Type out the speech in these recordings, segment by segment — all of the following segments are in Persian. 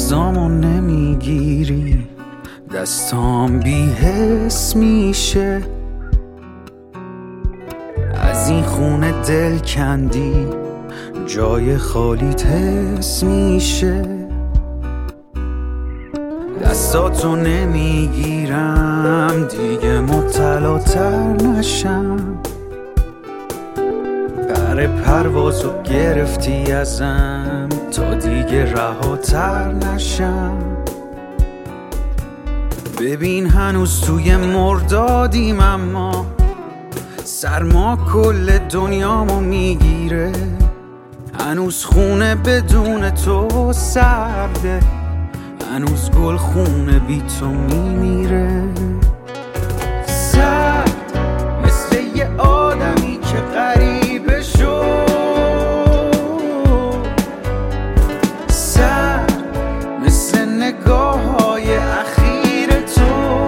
دستامو نمیگیری، دستام بی حس میشه. از این خونه دل کندی، جای خالیت حس میشه. دستاتو نمیگیرم دیگه مبتلاتر نشم. پر پروازو گرفتی ازم تا دیگه رهاتر نشم. ببین هنوز توی مردادیم، اما سرما کل دنیامو میگیره. هنوز خونه بدون تو سرده، هنوز گل خونه بی تو میمیره. سرد مثل یه آدمی که غریبه شد، سرد مثل نگاه های اخیر تو،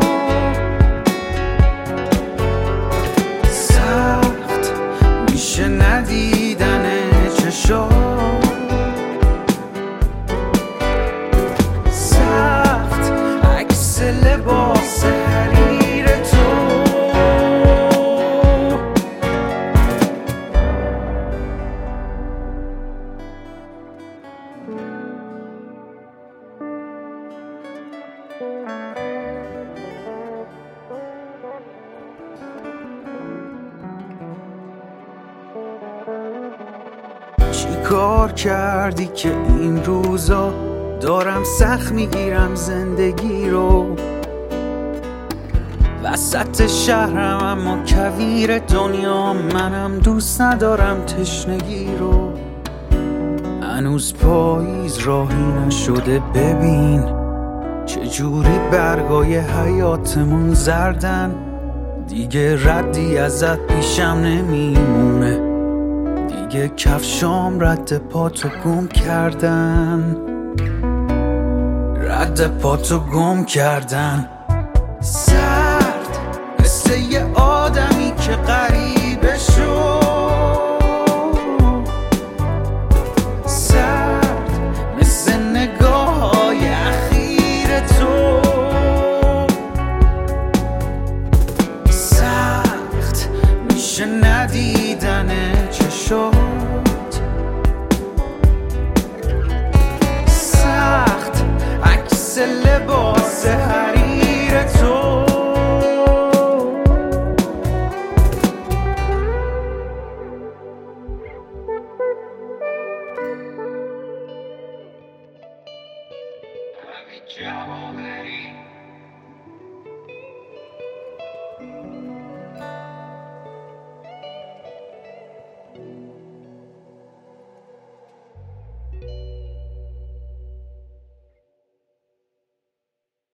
سخت میشه ندیدن چشات، لباس حریر تو. چی کار کردی که این روزا دارم سخت میگیرم زندگی رو؟ وسط شهرم اما کویر دنیا، منم دوست ندارم تشنگی رو. هنوز پاییز راهی نشده، ببین چجوری برگای حیاتمون زردن. دیگه ردی ازت پیشم نمیمونه، دیگه کفشام رد پاتو گم کردن، رد پاتو گم کردن. سرد مثل یه آدمی که غریبه شد، سرد مثل نگاه های اخیر تو، سخت میشه ندیدن چشات، سخت عکس لباس حریر تو. جوابی